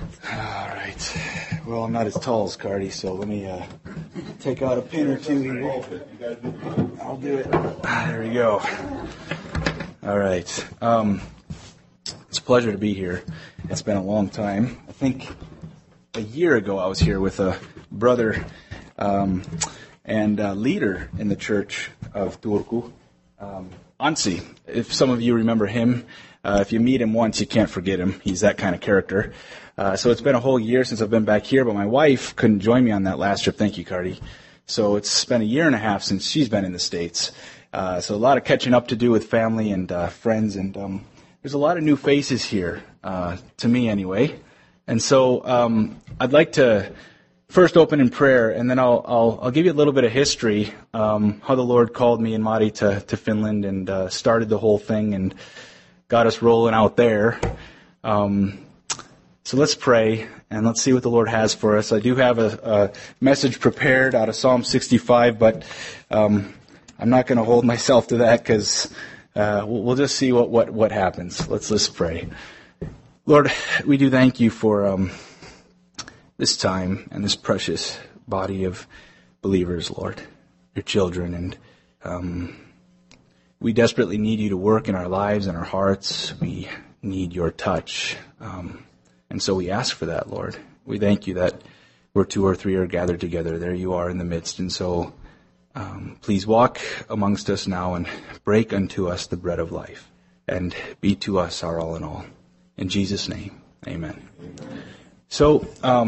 All right. Well, I'm not as tall as Cardi, so let me take out a pin or two here. I'll do it. There we go. All right. It's a pleasure to be here. It's been a long time. I think a year ago I was here with a brother and leader in the church of Turku, Anssi. If some of you remember him, if you meet him once, you can't forget him. He's that kind of character. So it's been a whole year since I've been back here, but my wife couldn't join me on that last trip. Thank you, Cardi. So it's been a year and a half since she's been in the States. So a lot of catching up to do with family and friends, and there's a lot of new faces here, to me anyway. And so I'd like to first open in prayer, and then I'll give you a little bit of history, how the Lord called me and Mari to Finland and started the whole thing and got us rolling out there. So let's pray, and let's see what the Lord has for us. I do have a message prepared out of Psalm 65, but I'm not going to hold myself to that because we'll just see what happens. Let's pray. Lord, we do thank you for this time and this precious body of believers, Lord, your children, and we desperately need you to work in our lives and our hearts. We need your touch. And so we ask for that, Lord. We thank you that where two or three are gathered together, there you are in the midst. And so please walk amongst us now and break unto us the bread of life and be to us our all in all. In Jesus' name, amen. So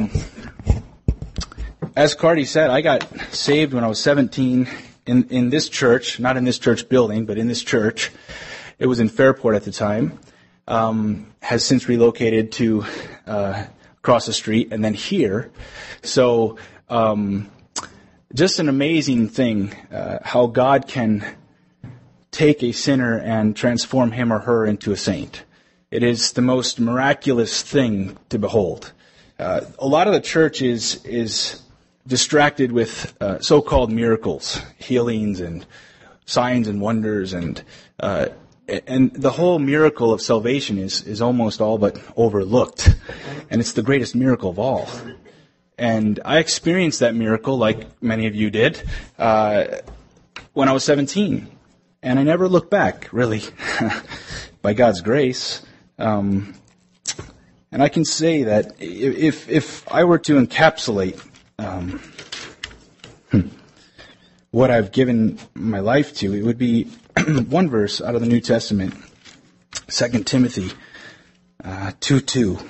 as Cardi said, I got saved when I was 17 in this church, not in this church building, but in this church. It was in Fairport at the time. Has since relocated to across the street and then here. So just an amazing thing how God can take a sinner and transform him or her into a saint. It is the most miraculous thing to behold. A lot of the church is distracted with so-called miracles, healings and signs and wonders, and the whole miracle of salvation is almost all but overlooked. And it's the greatest miracle of all. And I experienced that miracle, like many of you did, when I was 17. And I never looked back, really, by God's grace. And I can say that if I were to encapsulate what I've given my life to, it would be one verse out of the New Testament, 2 Timothy 2:2.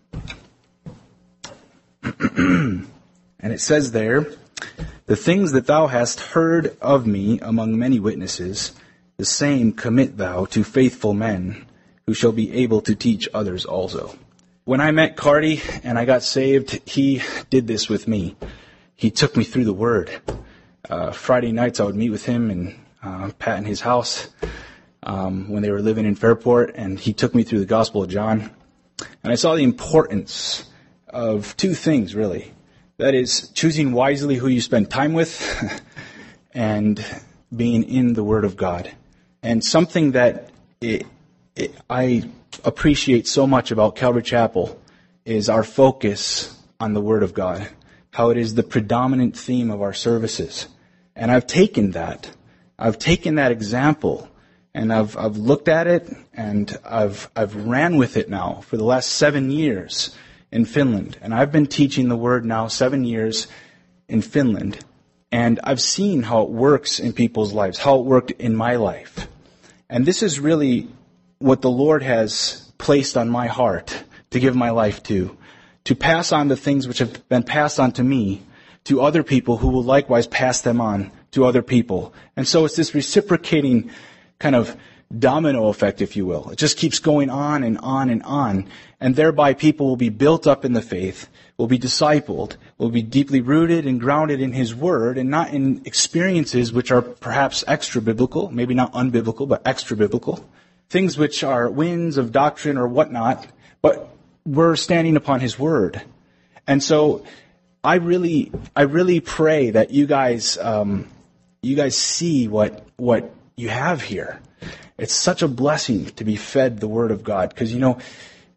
And it says there, "The things that thou hast heard of me among many witnesses, the same commit thou to faithful men, who shall be able to teach others also." When I met Cardi and I got saved, he did this with me. He took me through the Word. Friday nights I would meet with him and Pat in his house when they were living in Fairport, and he took me through the Gospel of John. And I saw the importance of two things, really. That is, choosing wisely who you spend time with and being in the Word of God. And something that I appreciate so much about Calvary Chapel is our focus on the Word of God, how it is the predominant theme of our services. And I've taken that example, and I've looked at it, and I've ran with it now for the last 7 years in Finland. And I've been teaching the Word now 7 years in Finland. And I've seen how it works in people's lives, how it worked in my life. And this is really what the Lord has placed on my heart to give my life to pass on the things which have been passed on to me to other people who will likewise pass them on to other people. And so it's this reciprocating kind of domino effect, if you will. It just keeps going on and on and on. And thereby people will be built up in the faith, will be discipled, will be deeply rooted and grounded in His Word and not in experiences which are perhaps extra-biblical, maybe not unbiblical, but extra-biblical. Things which are winds of doctrine or whatnot, but we're standing upon His Word. And so I really pray that you guys see what you have here. It's such a blessing to be fed the Word of God, because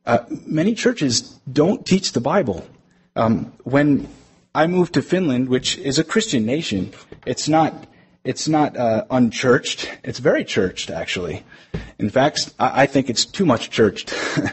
Many churches don't teach the Bible. When I moved to Finland, which is a Christian nation, it's not unchurched. It's very churched, actually. In fact, I think it's too much churched.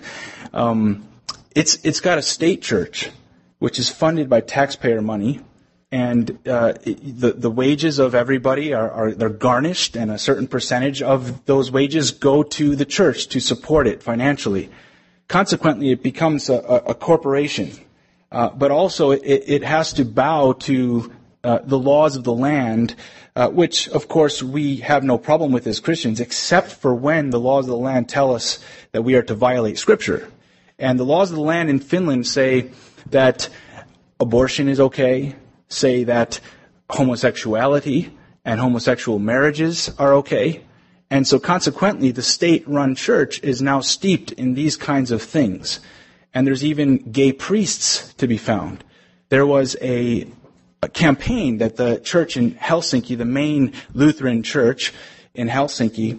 It's got a state church, which is funded by taxpayer money, and the wages of everybody they're garnished, and a certain percentage of those wages go to the church to support it financially. Consequently, it becomes a corporation, but also it has to bow to the laws of the land, which, of course, we have no problem with as Christians, except for when the laws of the land tell us that we are to violate Scripture. And the laws of the land in Finland say that abortion is okay, say that homosexuality and homosexual marriages are okay. And so consequently, the state-run church is now steeped in these kinds of things. And there's even gay priests to be found. There was a campaign that the church in Helsinki, the main Lutheran church in Helsinki,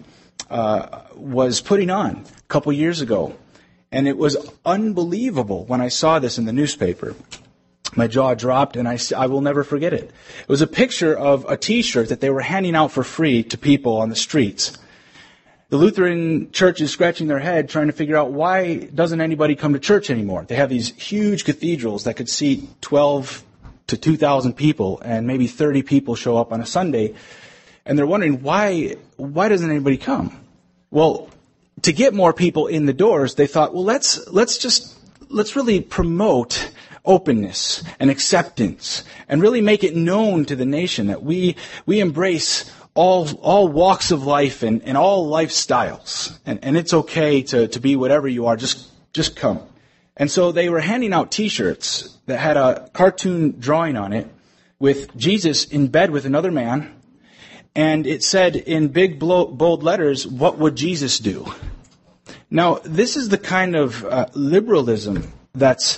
was putting on a couple years ago. And it was unbelievable when I saw this in the newspaper. My jaw dropped, and I will never forget it. It was a picture of a T-shirt that they were handing out for free to people on the streets. The Lutheran church is scratching their head trying to figure out why doesn't anybody come to church anymore. They have these huge cathedrals that could seat 12 to 2,000 people, and maybe 30 people show up on a Sunday. And they're wondering, why doesn't anybody come? Well, to get more people in the doors, they thought, well, let's really promote openness and acceptance and really make it known to the nation that we embrace all walks of life and all lifestyles. And it's okay to be whatever you are, just come. And so they were handing out T-shirts that had a cartoon drawing on it with Jesus in bed with another man. And it said in big, bold letters, "What would Jesus do?" Now, this is the kind of liberalism that's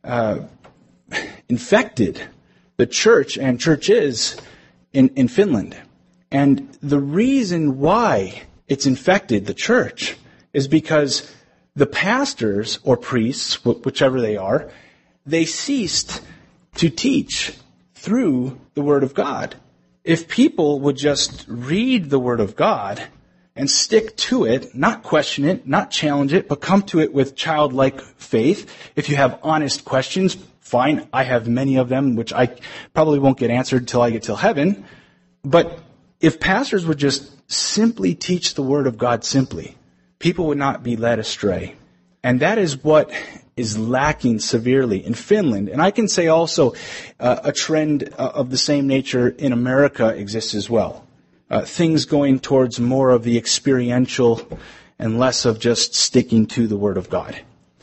infected the church and churches in Finland. And the reason why it's infected the church is because the pastors or priests, whichever they are, they ceased to teach through the Word of God. If people would just read the Word of God and stick to it, not question it, not challenge it, but come to it with childlike faith. If you have honest questions, fine. I have many of them, which I probably won't get answered till I get till heaven. But if pastors would just simply teach the Word of God simply, people would not be led astray. And that is what is lacking severely in Finland. And I can say also a trend of the same nature in America exists as well. Things going towards more of the experiential and less of just sticking to the Word of God.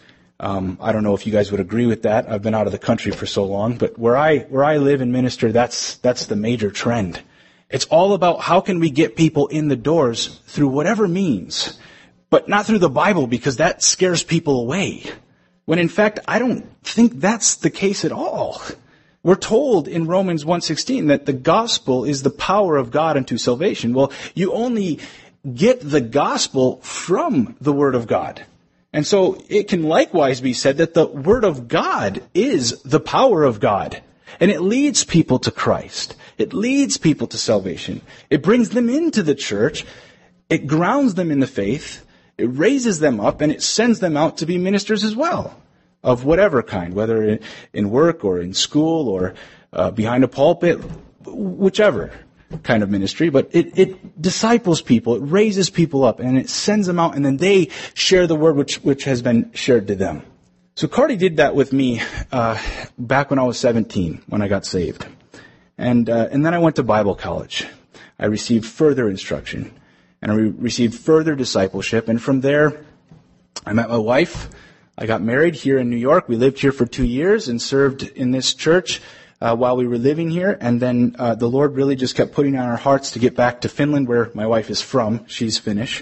I don't know if you guys would agree with that. I've been out of the country for so long, but where I live and minister, that's the major trend. It's all about how can we get people in the doors through whatever means, but not through the Bible, because that scares people away. When in fact, I don't think that's the case at all. We're told in Romans 1:16 that the gospel is the power of God unto salvation. Well, you only get the gospel from the Word of God. And so it can likewise be said that the Word of God is the power of God. And it leads people to Christ. It leads people to salvation. It brings them into the church. It grounds them in the faith. It raises them up, and it sends them out to be ministers as well, of whatever kind, whether in work or in school or behind a pulpit, whichever kind of ministry. But it disciples people, it raises people up, and it sends them out, and then they share the word which has been shared to them. So Cardi did that with me back when I was 17, when I got saved. And then I went to Bible college. I received further instruction, and I received further discipleship. And from there, I met my wife. I got married here in New York. We lived here for 2 years and served in this church while we were living here. And then the Lord really just kept putting on our hearts to get back to Finland, where my wife is from. She's Finnish.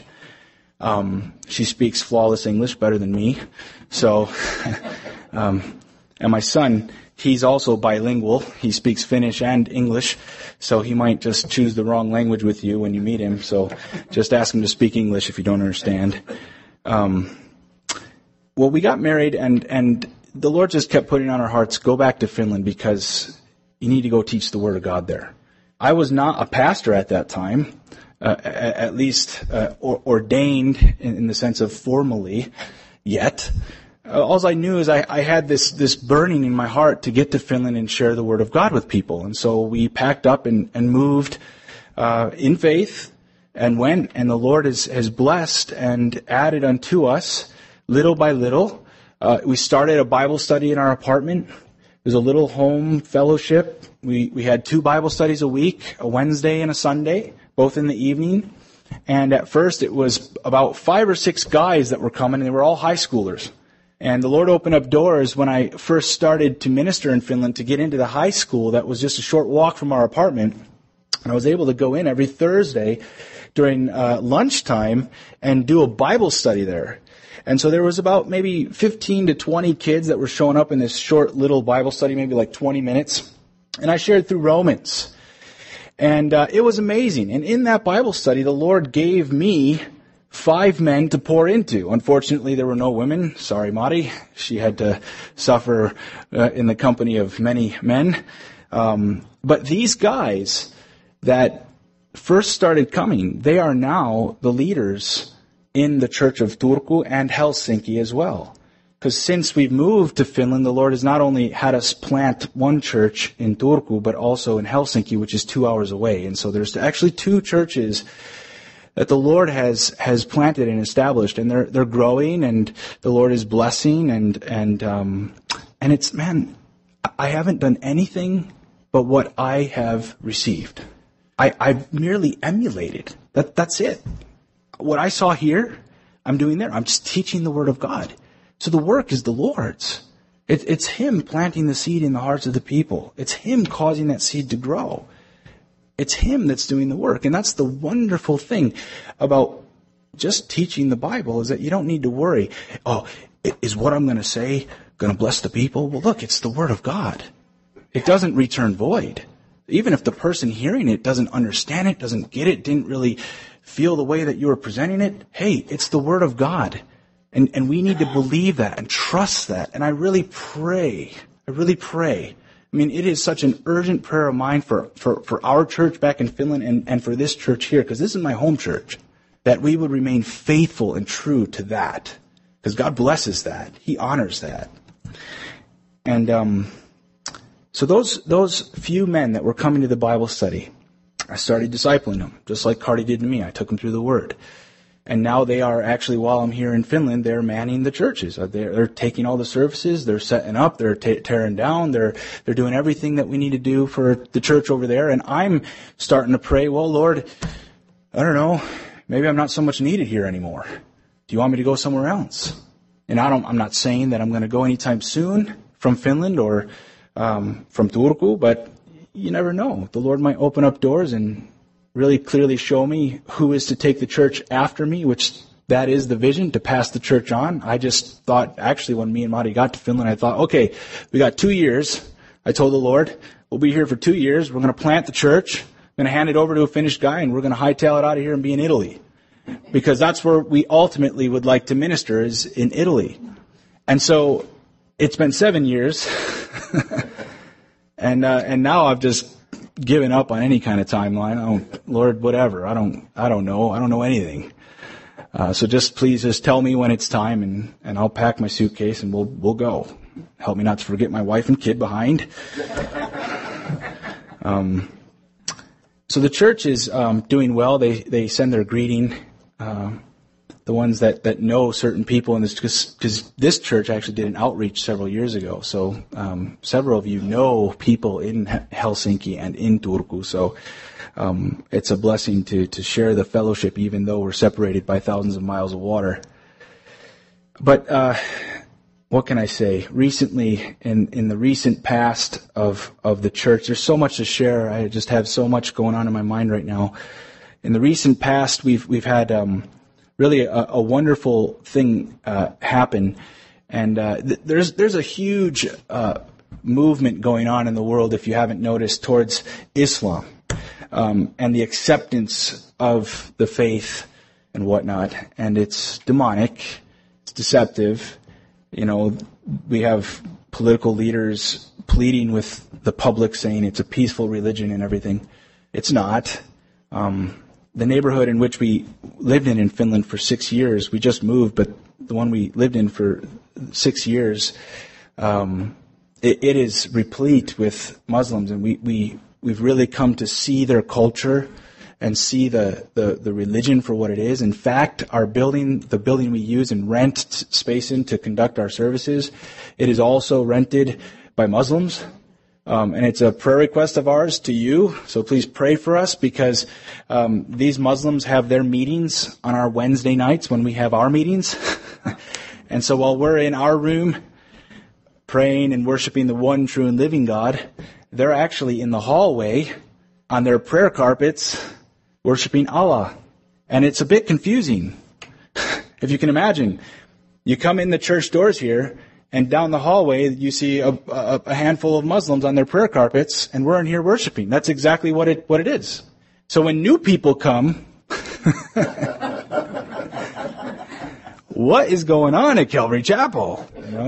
She speaks flawless English, better than me. So, and my son, he's also bilingual. He speaks Finnish and English. So he might just choose the wrong language with you when you meet him. So just ask him to speak English if you don't understand. well, we got married, and the Lord just kept putting on our hearts, go back to Finland because you need to go teach the Word of God there. I was not a pastor at that time, at least ordained in the sense of formally yet. All I knew is I had this burning in my heart to get to Finland and share the Word of God with people. And so we packed up and moved in faith and went, and the Lord has blessed and added unto us little by little. We started a Bible study in our apartment. It was a little home fellowship. We had 2 Bible studies a week, a Wednesday and a Sunday, both in the evening. And at first it was about 5 or 6 guys that were coming, and they were all high schoolers. And the Lord opened up doors when I first started to minister in Finland to get into the high school that was just a short walk from our apartment. And I was able to go in every Thursday during lunchtime and do a Bible study there. And so there was about maybe 15 to 20 kids that were showing up in this short little Bible study, maybe like 20 minutes. And I shared through Romans. And it was amazing. And in that Bible study, the Lord gave me 5 men to pour into. Unfortunately, there were no women. Sorry, Mari. She had to suffer in the company of many men. But these guys that first started coming, they are now the leaders in the Church of Turku and Helsinki as well. Because since we've moved to Finland, the Lord has not only had us plant one church in Turku, but also in Helsinki, which is 2 hours away. And so there's actually 2 churches that the Lord has planted and established, and they're growing, and the Lord is blessing, and it's, man, I haven't done anything but what I have received. I've merely emulated. That's it. What I saw here, I'm doing there. I'm just teaching the Word of God. So the work is the Lord's. It's Him planting the seed in the hearts of the people. It's Him causing that seed to grow. It's Him that's doing the work. And that's the wonderful thing about just teaching the Bible, is that you don't need to worry, oh, is what I'm going to say going to bless the people? Well, look, it's the Word of God. It doesn't return void. Even if the person hearing it doesn't understand it, doesn't get it, didn't really feel the way that you were presenting it, hey, it's the Word of God. And we need to believe that and trust that. And I really pray. I mean, it is such an urgent prayer of mine for our church back in Finland and for this church here, because this is my home church, that we would remain faithful and true to that. Because God blesses that. He honors that. And so those few men that were coming to the Bible study, I started discipling them, just like Cardi did to me. I took them through the Word. And now they are actually, while I'm here in Finland, they're manning the churches. They're taking all the services, they're setting up, they're tearing down, they're doing everything that we need to do for the church over there. And I'm starting to pray, well, Lord, I don't know, maybe I'm not so much needed here anymore. Do you want me to go somewhere else? And I'm not saying that I'm going to go anytime soon from Finland or from Turku, but you never know. The Lord might open up doors and really clearly show me who is to take the church after me, which that is the vision, to pass the church on. I just thought, actually, when me and Mari got to Finland, I thought, okay, we got 2 years. I told the Lord, we'll be here for 2 years. We're going to plant the church. I'm going to hand it over to a Finnish guy, and we're going to hightail it out of here and be in Italy. Because that's where we ultimately would like to minister, is in Italy. And so it's been 7 years. And now I've just given up on any kind of timeline. Lord, whatever. I don't know. I don't know anything. So please just tell me when it's time, and I'll pack my suitcase and we'll go. Help me not to forget my wife and kid behind. So the church is doing well. They send their greeting. The ones that know certain people in this, because this church actually did an outreach several years ago. So several of you know people in Helsinki and in Turku. So it's a blessing to share the fellowship, even though we're separated by thousands of miles of water. But what can I say? Recently, in the recent past of the church, there's so much to share. I just have so much going on in my mind right now. In the recent past, we've had really a wonderful thing happen, and there's a huge movement going on in the world, if you haven't noticed, towards Islam and the acceptance of the faith and whatnot. And it's demonic, it's deceptive, We have political leaders pleading with the public saying it's a peaceful religion and everything. It's not. The neighborhood in which we lived in Finland for 6 years, we just moved, but the one we lived in for 6 years, it is replete with Muslims, and we've really come to see their culture and see the religion for what it is. In fact, the building we use and rent space in to conduct our services, it is also rented by Muslims. And it's a prayer request of ours to you, so please pray for us, because these Muslims have their meetings on our Wednesday nights when we have our meetings. And so while we're in our room praying and worshiping the one true and living God, they're actually in the hallway on their prayer carpets worshiping Allah. And it's a bit confusing. If you can imagine, you come in the church doors here, and down the hallway, you see a handful of Muslims on their prayer carpets, and we're in here worshiping. That's exactly what it is. So when new people come, what is going on at Calvary Chapel?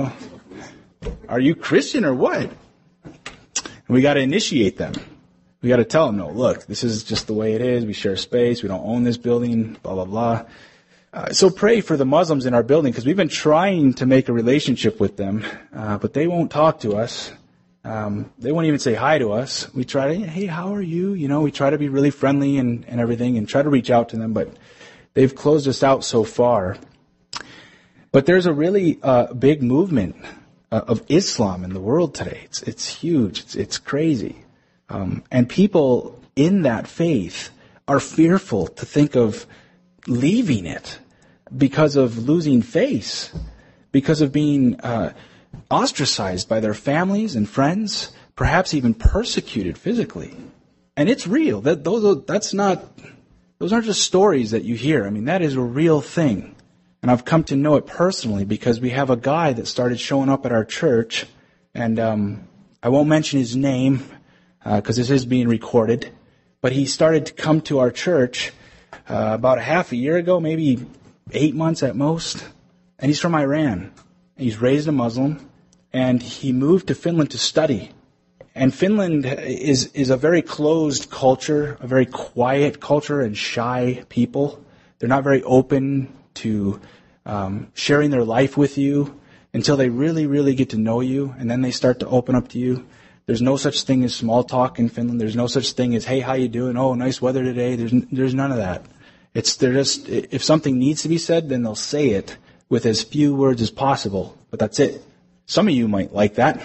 Are you Christian or what? And we got to initiate them. We got to tell them, no, look, this is just the way it is. We share space. We don't own this building. Blah blah blah. So pray for the Muslims in our building, because we've been trying to make a relationship with them, but they won't talk to us. They won't even say hi to us. We try to, hey, how are you? We try to be really friendly and everything and try to reach out to them, but they've closed us out so far. But there's a really big movement of Islam in the world today. It's huge. It's crazy. And people in that faith are fearful to think of leaving it because of losing face, because of being ostracized by their families and friends, perhaps even persecuted physically. And it's real. Those aren't just stories that you hear. I mean, that is a real thing. And I've come to know it personally because we have a guy that started showing up at our church, and I won't mention his name because this is being recorded, but he started to come to our church about half a year ago, maybe 8 months at most. And he's from Iran. He's raised a Muslim, and he moved to Finland to study. And Finland is a very closed culture, a very quiet culture and shy people. They're not very open to sharing their life with you until they really, really get to know you, and then they start to open up to you. There's no such thing as small talk in Finland. There's no such thing as, hey, how you doing? Oh, nice weather today. There's none of that. They're just, if something needs to be said, then they'll say it with as few words as possible. But that's it. Some of you might like that.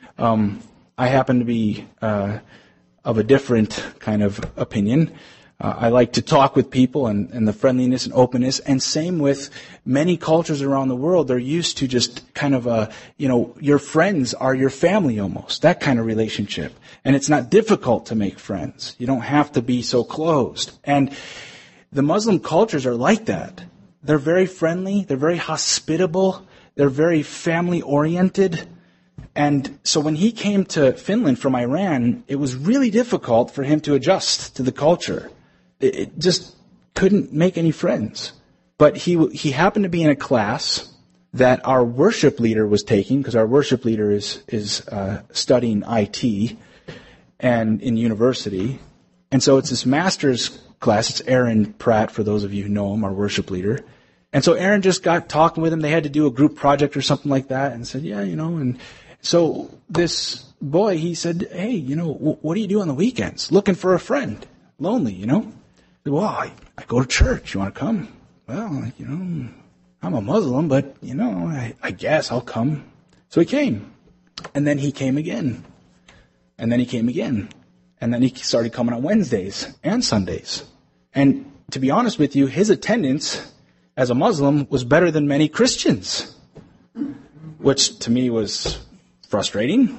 I happen to be of a different kind of opinion. I like to talk with people and the friendliness and openness. And same with many cultures around the world. They're used to just kind of your friends are your family almost. That kind of relationship. And it's not difficult to make friends. You don't have to be so closed. And the Muslim cultures are like that. They're very friendly. They're very hospitable. They're very family-oriented. And so when he came to Finland from Iran, it was really difficult for him to adjust to the culture. It just couldn't make any friends. But he happened to be in a class that our worship leader was taking, because our worship leader is studying IT and in university. And so it's this master's class. It's Aaron Pratt, for those of you who know him, our worship leader. And so Aaron just got talking with him. They had to do a group project or something like that, and said, and so this boy, he said, hey, what do you do on the weekends? Looking for a friend. Lonely, Well, I go to church. You want to come? Well, I'm a Muslim, but, I guess I'll come. So he came. And then he came again. And then he came again. And then he started coming on Wednesdays and Sundays. And to be honest with you, his attendance as a Muslim was better than many Christians, which to me was frustrating.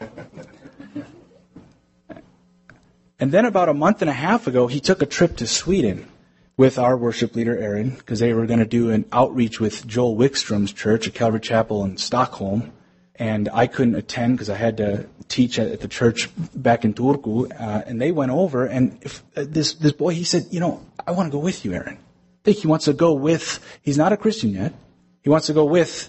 And then about a month and a half ago, he took a trip to Sweden with our worship leader, Aaron, because they were going to do an outreach with Joel Wickstrom's church at Calvary Chapel in Stockholm. And I couldn't attend because I had to teach at the church back in Turku. And they went over, and this boy, he said, I want to go with you, Aaron. I think he wants to go with, he's not a Christian yet. He wants to go with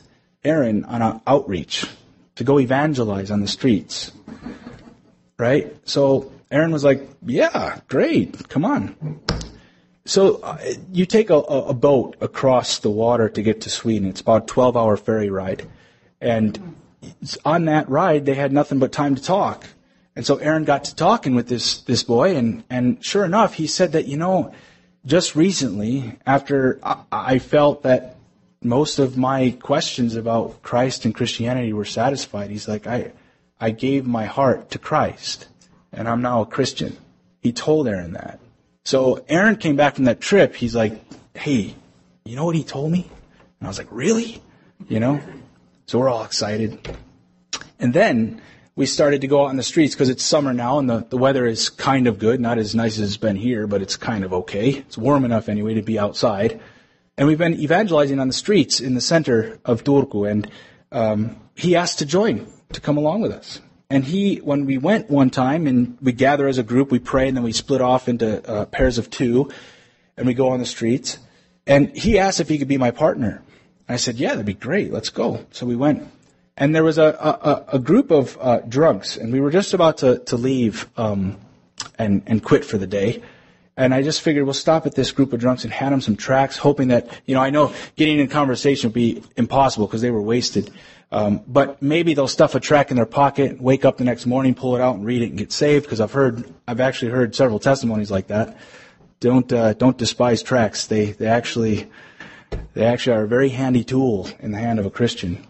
Aaron on an outreach to go evangelize on the streets. Right? So Aaron was like, yeah, great, come on. So you take a boat across the water to get to Sweden. It's about a 12-hour ferry ride. And on that ride, they had nothing but time to talk. And so Aaron got to talking with this boy, and sure enough, he said that, just recently, after I felt that most of my questions about Christ and Christianity were satisfied, he's like, I gave my heart to Christ, and I'm now a Christian. He told Aaron that. So Aaron came back from that trip. He's like, hey, you know what he told me? And I was like, really? So we're all excited. And then we started to go out in the streets because it's summer now and the weather is kind of good. Not as nice as it's been here, but it's kind of okay. It's warm enough anyway to be outside. And we've been evangelizing on the streets in the center of Turku. And he asked to join, to come along with us. And when we went one time and we gather as a group, we pray, and then we split off into pairs of two, and we go on the streets. And he asked if he could be my partner. I said, yeah, that'd be great. Let's go. So we went. And there was a group of drunks, and we were just about to leave and quit for the day. And I just figured we'll stop at this group of drunks and hand them some tracts, hoping that, I know getting in conversation would be impossible because they were wasted. But maybe they'll stuff a tract in their pocket, wake up the next morning, pull it out and read it and get saved, because I've actually heard several testimonies like that. Don't despise tracts. They actually are a very handy tool in the hand of a Christian.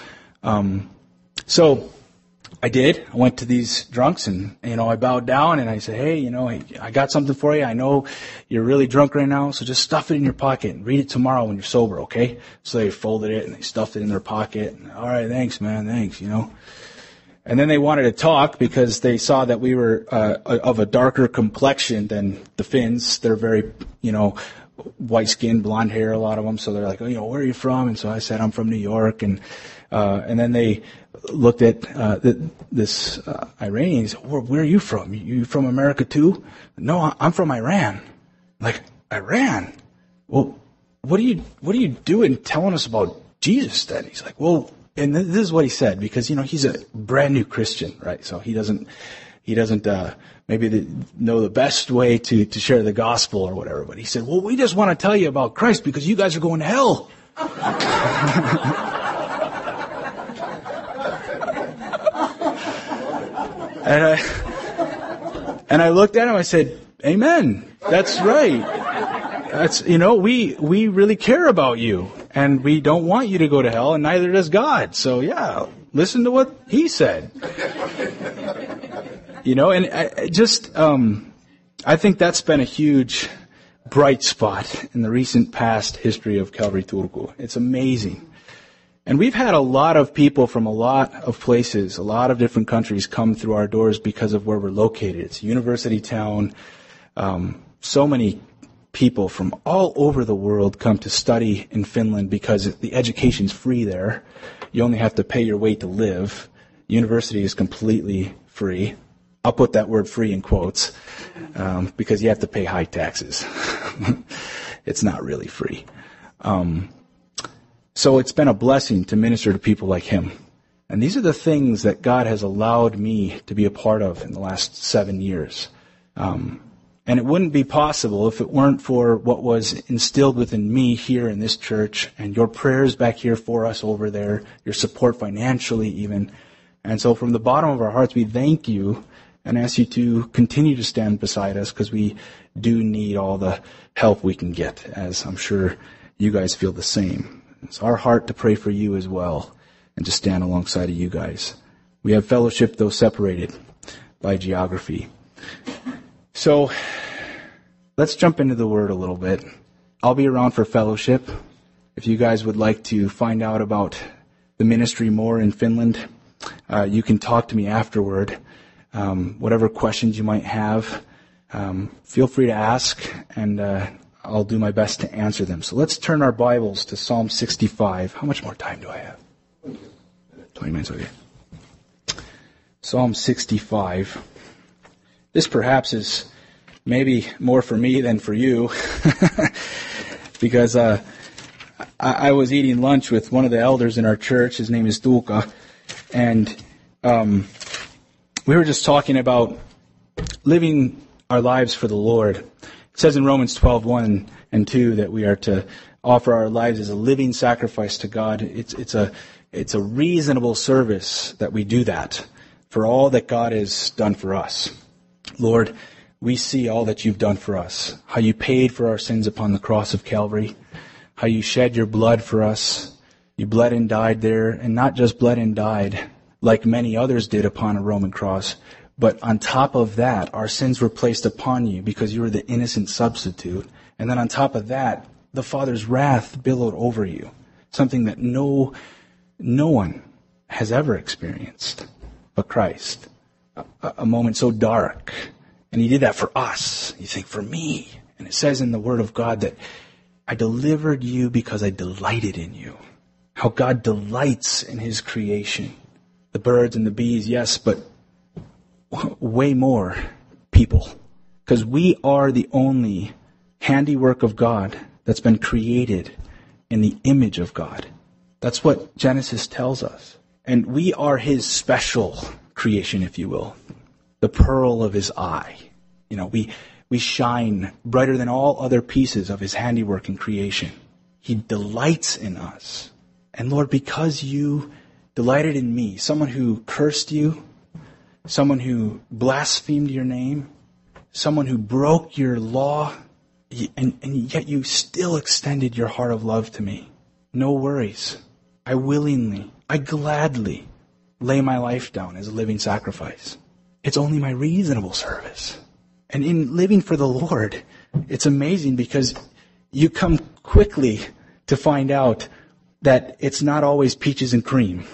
So I did. I went to these drunks and, I bowed down and I said, hey, I got something for you. I know you're really drunk right now, so just stuff it in your pocket and read it tomorrow when you're sober, okay? So they folded it and they stuffed it in their pocket. And, all right, thanks, man, thanks, And then they wanted to talk because they saw that we were of a darker complexion than the Finns. They're very, white skin, blonde hair, a lot of them. So they're like, oh, where are you from? And so I said, I'm from New York. And then they looked at this Iranian. He said, where are you from? You from America too? No, I'm from Iran. Like, Iran? Well, what are you doing telling us about Jesus then? He's like, well, and this is what he said, because, he's a brand new Christian, right? So he doesn't maybe know the best way to share the gospel or whatever. But he said, well, we just want to tell you about Christ because you guys are going to hell. And I looked at him, I said, amen. That's right. That's, we really care about you, and we don't want you to go to hell, and neither does God. So yeah, listen to what he said. I think that's been a huge bright spot in the recent past history of Calvary Turku. It's amazing. And we've had a lot of people from a lot of places, a lot of different countries come through our doors because of where we're located. It's a university town. So many people from all over the world come to study in Finland because the education's free there. You only have to pay your way to live. University is completely free. I'll put that word free in quotes, because you have to pay high taxes. It's not really free. So it's been a blessing to minister to people like him. And these are the things that God has allowed me to be a part of in the last 7 years. And it wouldn't be possible if it weren't for what was instilled within me here in this church, and your prayers back here for us over there, your support financially even. And so from the bottom of our hearts, we thank you and ask you to continue to stand beside us, because we do need all the help we can get, as I'm sure you guys feel the same. It's our heart to pray for you as well and to stand alongside of you guys. We have fellowship, though separated by geography. So let's jump into the Word a little bit. I'll be around for fellowship. If you guys would like to find out about the ministry more in Finland, you can talk to me afterward. Whatever questions you might have, feel free to ask, and I'll do my best to answer them. So let's turn our Bibles to Psalm 65. How much more time do I have? 20 minutes, okay. Psalm 65. This perhaps is maybe more for me than for you, because I was eating lunch with one of the elders in our church. His name is Dulka. And we were just talking about living our lives for the Lord. It says in Romans 12:1 and 2 that we are to offer our lives as a living sacrifice to God. It's a reasonable service that we do that for all that God has done for us. Lord, we see all that you've done for us, how you paid for our sins upon the cross of Calvary, how you shed your blood for us. You bled and died there, and not just bled and died like many others did upon a Roman cross, but on top of that, our sins were placed upon you because you were the innocent substitute. And then on top of that, the Father's wrath billowed over you, something that no one has ever experienced but Christ. A moment so dark. And he did that for us. You think, for me. And it says in the Word of God that I delivered you because I delighted in you. How God delights in his creation. The birds and the bees, yes, but way more people. Because we are the only handiwork of God that's been created in the image of God. That's what Genesis tells us. And we are his special creation, if you will. The pearl of his eye. You know, we shine brighter than all other pieces of his handiwork in creation. He delights in us. And Lord, because you delighted in me, someone who cursed you, someone who blasphemed your name, someone who broke your law, and yet you still extended your heart of love to me. No worries. I gladly lay my life down as a living sacrifice. It's only my reasonable service. And in living for the Lord, it's amazing because you come quickly to find out that it's not always peaches and cream.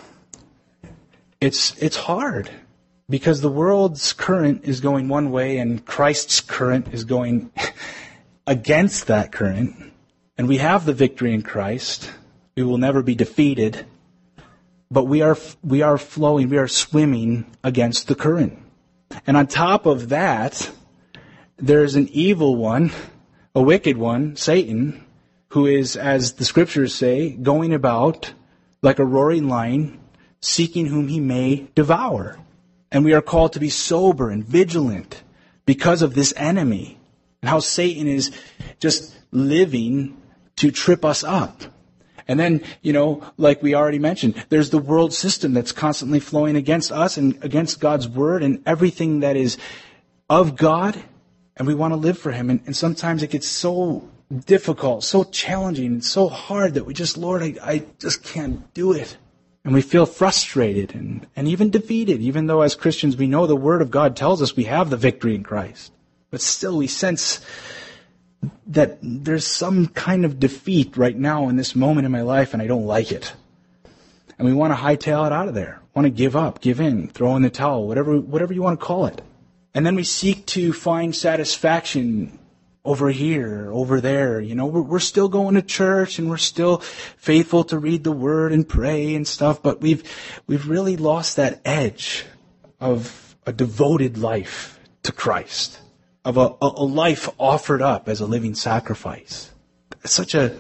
It's hard because the world's current is going one way and Christ's current is going against that current. And we have the victory in Christ. We will never be defeated. But we are flowing, we are swimming against the current. And on top of that, there's an evil one, a wicked one, Satan, who is, as the scriptures say, going about like a roaring lion, seeking whom he may devour. And we are called to be sober and vigilant because of this enemy and how Satan is just living to trip us up. And then, like we already mentioned, there's the world system that's constantly flowing against us and against God's word and everything that is of God. And we want to live for him. And sometimes it gets so difficult, so challenging, and so hard that we just, Lord, I just can't do it. And we feel frustrated and even defeated, even though as Christians we know the Word of God tells us we have the victory in Christ. But still we sense that there's some kind of defeat right now in this moment in my life, and I don't like it. And we want to hightail it out of there. Want to give up, give in, throw in the towel, whatever you want to call it. And then we seek to find satisfaction over here, over there. We're still going to church and we're still faithful to read the Word and pray and stuff, but we've really lost that edge of a devoted life to Christ, of a life offered up as a living sacrifice. It's such a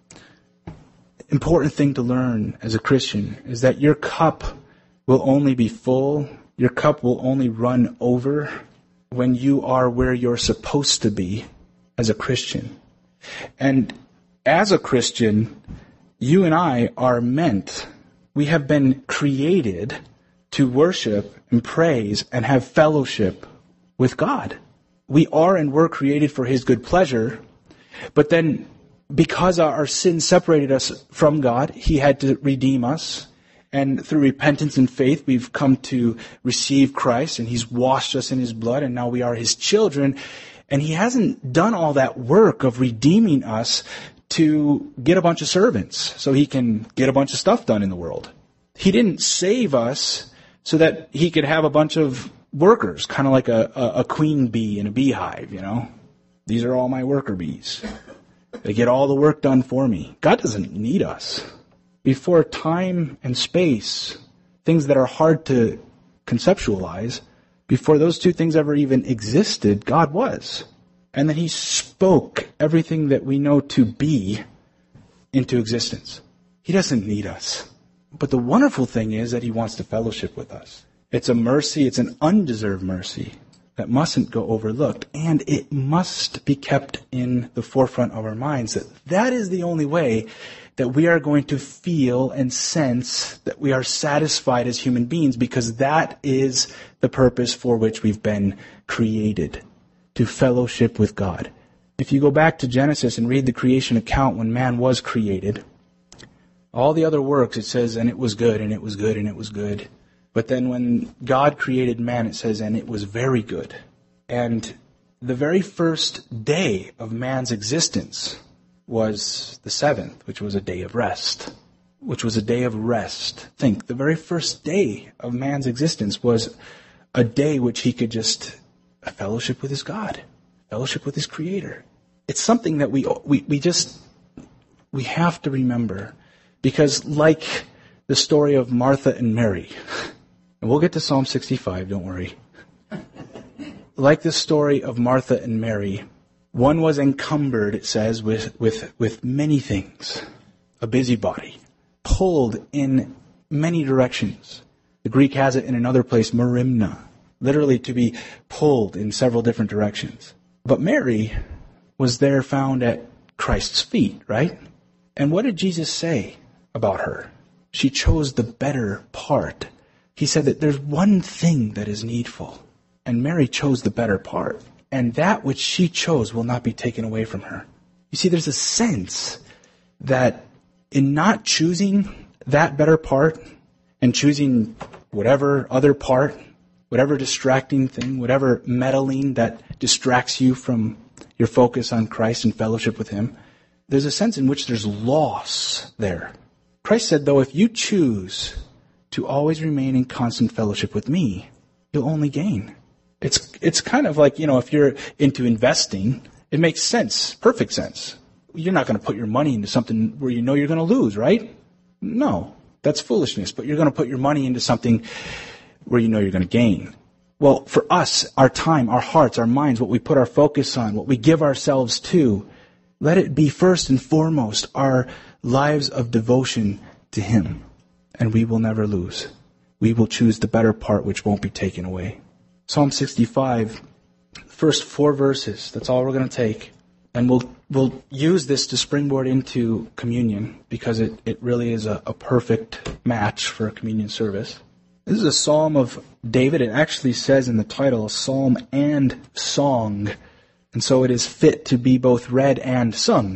important thing to learn as a Christian, is that your cup will only be full, your cup will only run over when you are where you're supposed to be as a Christian. And as a Christian, you and I are meant, we have been created to worship and praise and have fellowship with God. We are and were created for his good pleasure, but then because our sin separated us from God, he had to redeem us. And through repentance and faith, we've come to receive Christ, and he's washed us in his blood, and now we are his children. And he hasn't done all that work of redeeming us to get a bunch of servants so he can get a bunch of stuff done in the world. He didn't save us so that he could have a bunch of workers, kind of like a queen bee in a beehive, These are all my worker bees. They get all the work done for me. God doesn't need us. Before time and space, things that are hard to conceptualize, before those two things ever even existed, God was. And then he spoke everything that we know to be into existence. He doesn't need us. But the wonderful thing is that he wants to fellowship with us. It's a mercy, it's an undeserved mercy that mustn't go overlooked. And it must be kept in the forefront of our minds that is the only way that we are going to feel and sense that we are satisfied as human beings, because that is the purpose for which we've been created, to fellowship with God. If you go back to Genesis and read the creation account when man was created, all the other works, it says, and it was good, and it was good, and it was good. But then when God created man, it says, and it was very good. And the very first day of man's existence was the seventh, which was a day of rest. Think, the very first day of man's existence was a day which he could just fellowship with his God, fellowship with his Creator. It's something that we have to remember. Because like the story of Martha and Mary, and we'll get to Psalm 65, don't worry. Like the story of Martha and Mary, one was encumbered, it says, with many things. A busybody, pulled in many directions. The Greek has it in another place, merimna, literally to be pulled in several different directions. But Mary was there found at Christ's feet, right? And what did Jesus say about her? She chose the better part. He said that there's one thing that is needful, and Mary chose the better part, and that which she chose will not be taken away from her. You see, there's a sense that in not choosing that better part and choosing whatever other part, whatever distracting thing, whatever meddling that distracts you from your focus on Christ and fellowship with Him, there's a sense in which there's loss there. Christ said, though, if you choose to always remain in constant fellowship with me, you'll only gain. It's kind of like, if you're into investing, it makes sense, perfect sense. You're not going to put your money into something where you know you're going to lose, right? No, that's foolishness. But you're going to put your money into something where you know you're going to gain. Well, for us, our time, our hearts, our minds, what we put our focus on, what we give ourselves to, let it be first and foremost our lives of devotion to Him, and we will never lose. We will choose the better part which won't be taken away. Psalm 65, first 4 verses, that's all we're going to take. And we'll use this to springboard into communion, because it really is a perfect match for a communion service. This is a psalm of David. It actually says in the title, a psalm and song. And so it is fit to be both read and sung.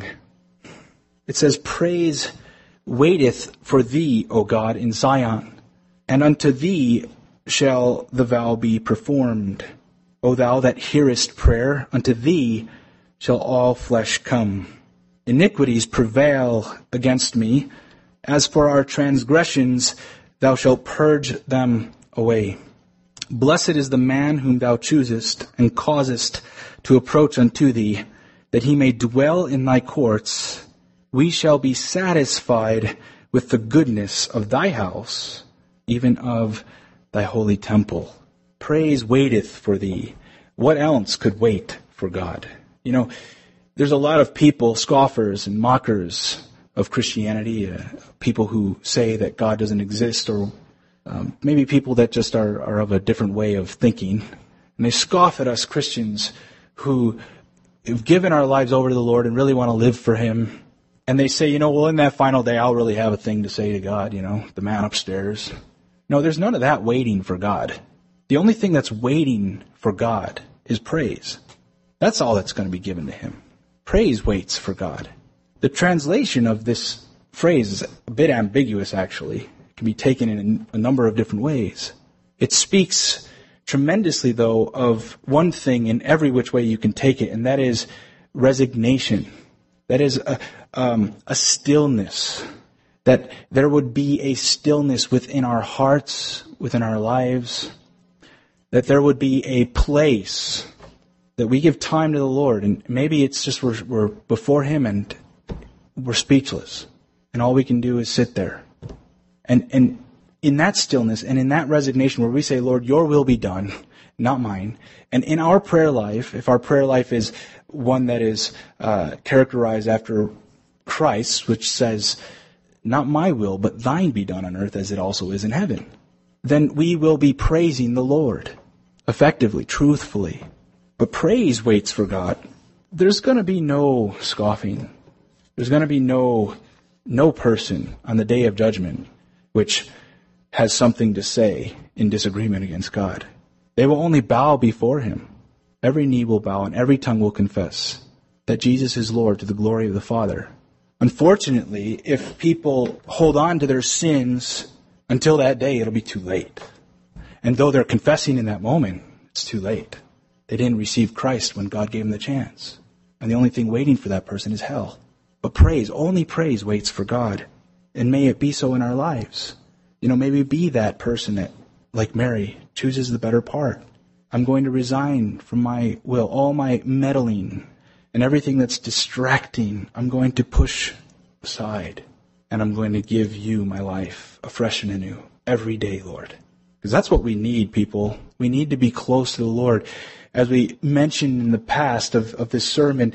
It says, praise waiteth for thee, O God, in Zion, and unto thee shall the vow be performed. O thou that hearest prayer, unto thee shall all flesh come. Iniquities prevail against me. As for our transgressions, thou shalt purge them away. Blessed is the man whom thou choosest and causest to approach unto thee, that he may dwell in thy courts. We shall be satisfied with the goodness of thy house, even of thy holy temple. Praise waiteth for thee. What else could wait for God? There's a lot of people, scoffers and mockers of Christianity, people who say that God doesn't exist, or maybe people that just are of a different way of thinking. And they scoff at us Christians who have given our lives over to the Lord and really want to live for Him. And they say, well, in that final day, I'll really have a thing to say to God, the man upstairs. No, there's none of that waiting for God. The only thing that's waiting for God is praise. That's all that's going to be given to Him. Praise waits for God. The translation of this phrase is a bit ambiguous, actually. It can be taken in a number of different ways. It speaks tremendously, though, of one thing in every which way you can take it, and that is resignation. That is a stillness. That there would be a stillness within our hearts, within our lives. That there would be a place that we give time to the Lord. And maybe it's just we're before Him and we're speechless. And all we can do is sit there. And in that stillness and in that resignation where we say, Lord, your will be done, not mine. And in our prayer life, if our prayer life is one that is characterized after Christ, which says, not my will, but thine be done on earth as it also is in heaven, then we will be praising the Lord effectively, truthfully. But praise waits for God. There's going to be no scoffing. There's going to be no person on the day of judgment which has something to say in disagreement against God. They will only bow before him. Every knee will bow and every tongue will confess that Jesus is Lord to the glory of the Father. Unfortunately, if people hold on to their sins until that day, it'll be too late. And though they're confessing in that moment, it's too late. They didn't receive Christ when God gave them the chance. And the only thing waiting for that person is hell. But praise, only praise waits for God. And may it be so in our lives. May we be that person that, like Mary, chooses the better part. I'm going to resign from my will, all my meddling and everything that's distracting. I'm going to push aside. And I'm going to give you my life afresh and anew every day, Lord. Because that's what we need, people. We need to be close to the Lord. As we mentioned in the past of this sermon,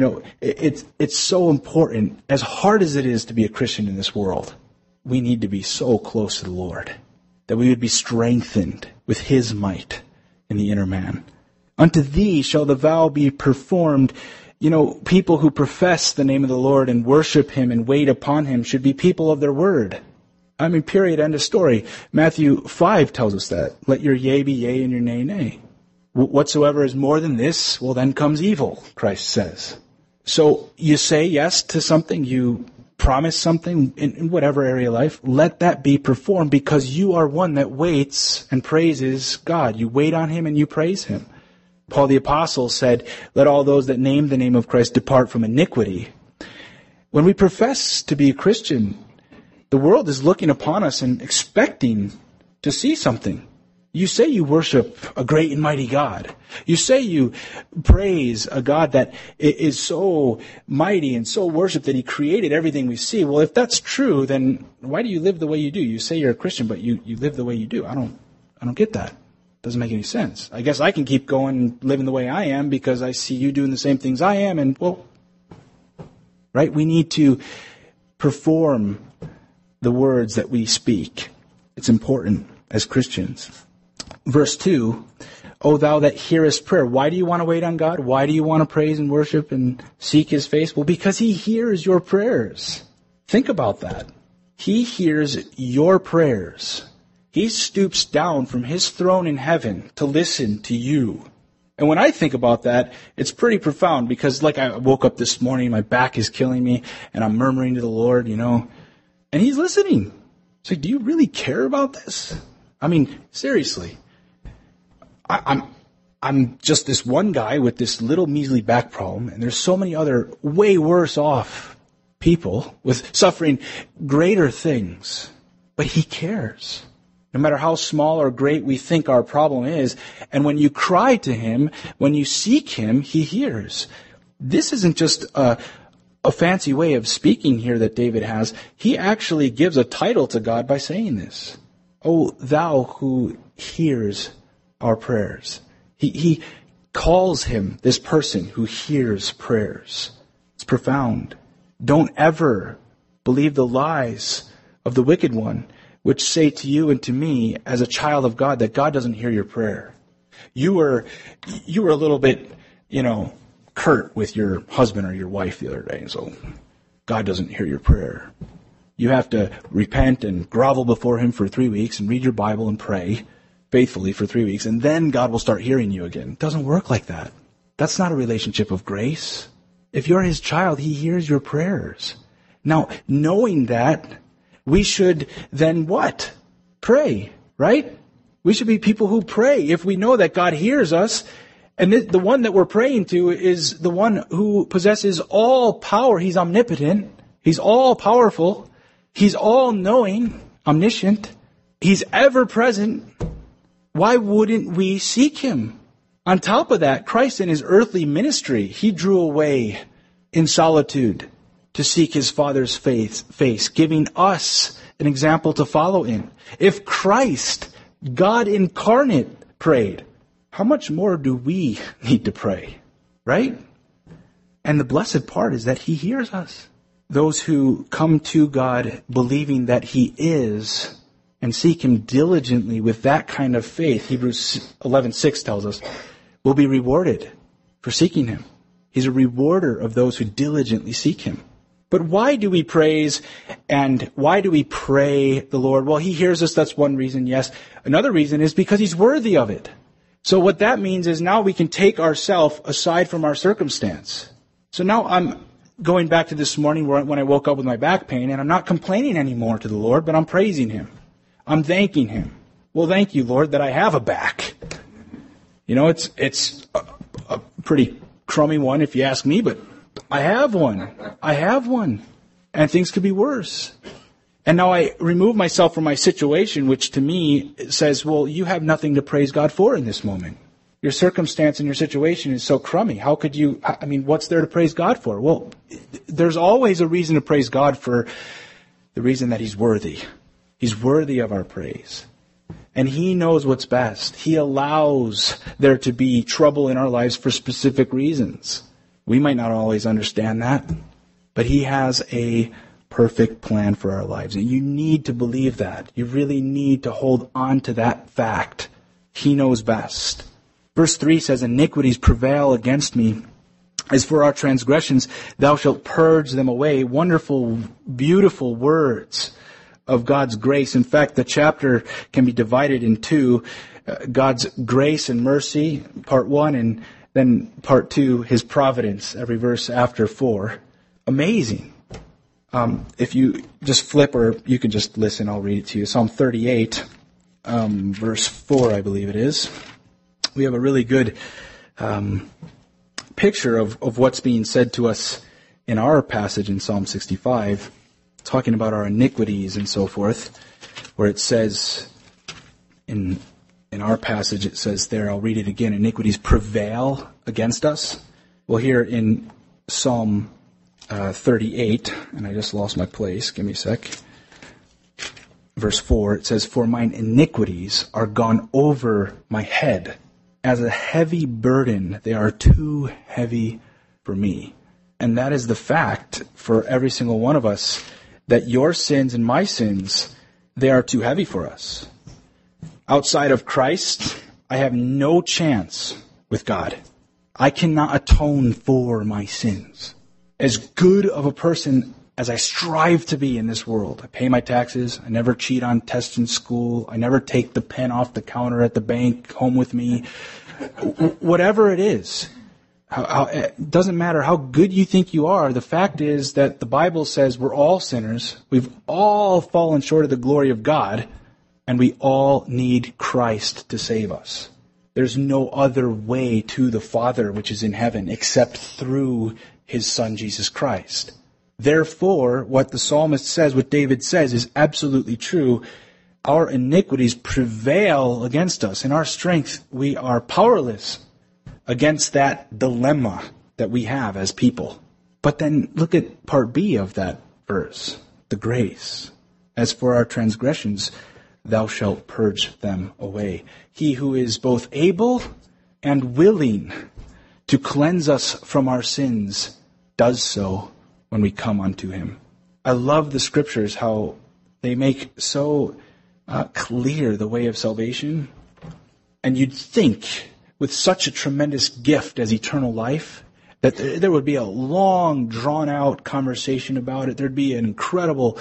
it's so important. As hard as it is to be a Christian in this world, we need to be so close to the Lord that we would be strengthened with his might in the inner man. Unto thee shall the vow be performed. People who profess the name of the Lord and worship him and wait upon him should be people of their word. Period, end of story. Matthew 5 tells us that. Let your yea be yea and your nay, nay. Whatsoever is more than this, well, then comes evil, Christ says. So you say yes to something, you promise something in whatever area of life, let that be performed because you are one that waits and praises God. You wait on him and you praise him. Paul the Apostle said, let all those that name the name of Christ depart from iniquity. When we profess to be a Christian, the world is looking upon us and expecting to see something. You say you worship a great and mighty God. You say you praise a God that is so mighty and so worshipped that he created everything we see. Well, if that's true, then why do you live the way you do? You say you're a Christian, but you live the way you do. I don't get that. Doesn't make any sense. I guess I can keep going living the way I am because I see you doing the same things I am. And, right? We need to perform the words that we speak. It's important as Christians. Verse 2, O thou that hearest prayer. Why do you want to wait on God? Why do you want to praise and worship and seek his face? Well, because he hears your prayers. Think about that. He hears your prayers. He stoops down from his throne in heaven to listen to you. And when I think about that, it's pretty profound because I woke up this morning, my back is killing me, and I'm murmuring to the Lord, and he's listening. It's like, do you really care about this? Seriously. I'm just this one guy with this little measly back problem, and there's so many other way worse off people with suffering greater things. But he cares. No matter how small or great we think our problem is, and when you cry to him, when you seek him, he hears. This isn't just a fancy way of speaking here that David has. He actually gives a title to God by saying this. O thou who hears our prayers. He calls him this person who hears prayers. It's profound. Don't ever believe the lies of the wicked one, which say to you and to me as a child of God that God doesn't hear your prayer. You were a little bit, curt with your husband or your wife the other day, and so God doesn't hear your prayer. You have to repent and grovel before him for 3 weeks and read your Bible and pray faithfully for 3 weeks, and then God will start hearing you again. It doesn't work like that. That's not a relationship of grace. If you're his child, he hears your prayers. Now, knowing that, we should then what? Pray, right? We should be people who pray if we know that God hears us. And the one that we're praying to is the one who possesses all power. He's omnipotent. He's all powerful. He's all knowing, omniscient. He's ever present. Why wouldn't we seek him? On top of that, Christ in his earthly ministry, he drew away in solitude to seek his Father's face, giving us an example to follow in. If Christ, God incarnate, prayed, how much more do we need to pray? Right? And the blessed part is that he hears us. those who come to God believing that He is and seek Him diligently with that kind of faith, Hebrews 11:6 tells us, will be rewarded for seeking Him. He's a rewarder of those who diligently seek Him. But why do we praise and why do we pray the Lord? Well, He hears us. That's one reason, yes. Another reason is because He's worthy of it. So what that means is now we can take ourselves aside from our circumstance. So now I'm going back to this morning when I woke up with my back pain, and I'm not complaining anymore to the Lord, but I'm praising Him. I'm thanking Him. Well, thank you, Lord, that I have a back. You know, it's a pretty crummy one if you ask me, but I have one. I have one. And things could be worse. And now I remove myself from my situation, which to me says, well, you have nothing to praise God for in this moment. Your circumstance and your situation is so crummy. How could you, what's there to praise God for? Well, there's always a reason to praise God for the reason that He's worthy. He's worthy of our praise. And He knows what's best. He allows there to be trouble in our lives for specific reasons. We might not always understand that, but He has a perfect plan for our lives. And you need to believe that. You really need to hold on to that fact. He knows best. Verse 3 says, iniquities prevail against me. As for our transgressions, thou shalt purge them away. Wonderful, beautiful words of God's grace. In fact, the chapter can be divided in two. God's grace and mercy, part 1, and then part 2, His providence, every verse after 4. Amazing. If you just flip, or you can just listen, I'll read it to you. Psalm 38, verse 4, I believe it is. We have a really good picture of what's being said to us in our passage in Psalm 65, talking about our iniquities and so forth, where it says, in our passage it says there, I'll read it again, iniquities prevail against us. Well, here in Psalm 38, and I just lost my place, give me a sec. Verse 4, it says, for mine iniquities are gone over my head. As a heavy burden, they are too heavy for me. And that is the fact for every single one of us, that your sins and my sins, they are too heavy for us. Outside of Christ, I have no chance with God. I cannot atone for my sins. As good of a person as I strive to be in this world, I pay my taxes, I never cheat on tests in school, I never take the pen off the counter at the bank home with me, whatever it is, it doesn't matter how good you think you are, the fact is that the Bible says we're all sinners, we've all fallen short of the glory of God, and we all need Christ to save us. There's no other way to the Father which is in heaven except through His Son, Jesus Christ. Therefore, what the psalmist says, what David says, is absolutely true. Our iniquities prevail against us. In our strength, we are powerless against that dilemma that we have as people. But then look at part B of that verse, the grace. As for our transgressions, thou shalt purge them away. He who is both able and willing to cleanse us from our sins does so when we come unto Him. I love the Scriptures, how they make so clear the way of salvation. And you'd think, with such a tremendous gift as eternal life, that there would be a long, drawn-out conversation about it. There'd be an incredible,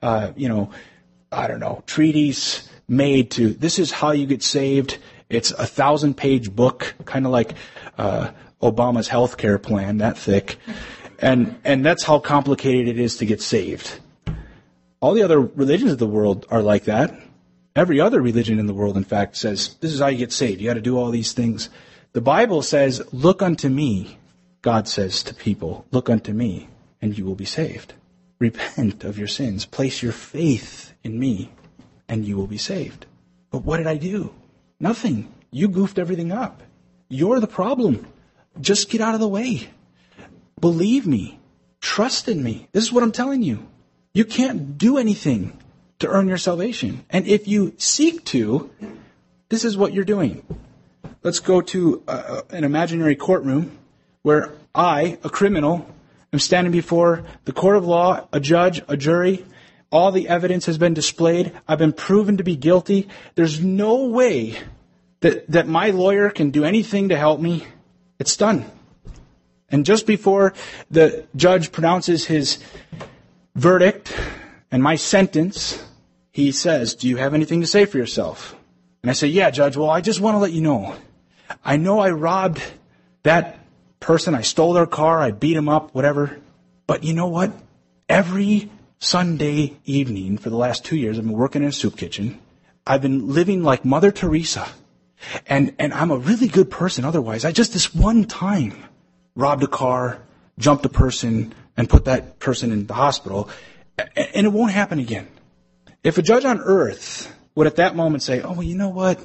treatise made to, this is how you get saved. It's a 1,000-page book, kind of like Obama's healthcare plan, that thick. And that's how complicated it is to get saved. All the other religions of the world are like that. Every other religion in the world, in fact, says, this is how you get saved. You got to do all these things. The Bible says, look unto me. God says to people, look unto me, and you will be saved. Repent of your sins. Place your faith in me, and you will be saved. But what did I do? Nothing. You goofed everything up. You're the problem. Just get out of the way. Believe me. Trust in me. This is what I'm telling you. You can't do anything to earn your salvation. And if you seek to, this is what you're doing. Let's go to an imaginary courtroom where I, a criminal, I'm standing before the court of law, a judge, a jury. All the evidence has been displayed. I've been proven to be guilty. There's no way that my lawyer can do anything to help me. It's done. And just before the judge pronounces his verdict and my sentence, he says, do you have anything to say for yourself? And I say, yeah, Judge, well, I just want to let you know. I know I robbed that person. I stole their car. I beat him up, whatever. But you know what? Every Sunday evening for the last 2 years, I've been working in a soup kitchen. I've been living like Mother Teresa. And I'm a really good person otherwise. I just this one time robbed a car, jumped a person, and put that person in the hospital. And it won't happen again. If a judge on earth would at that moment say, oh, well, you know what?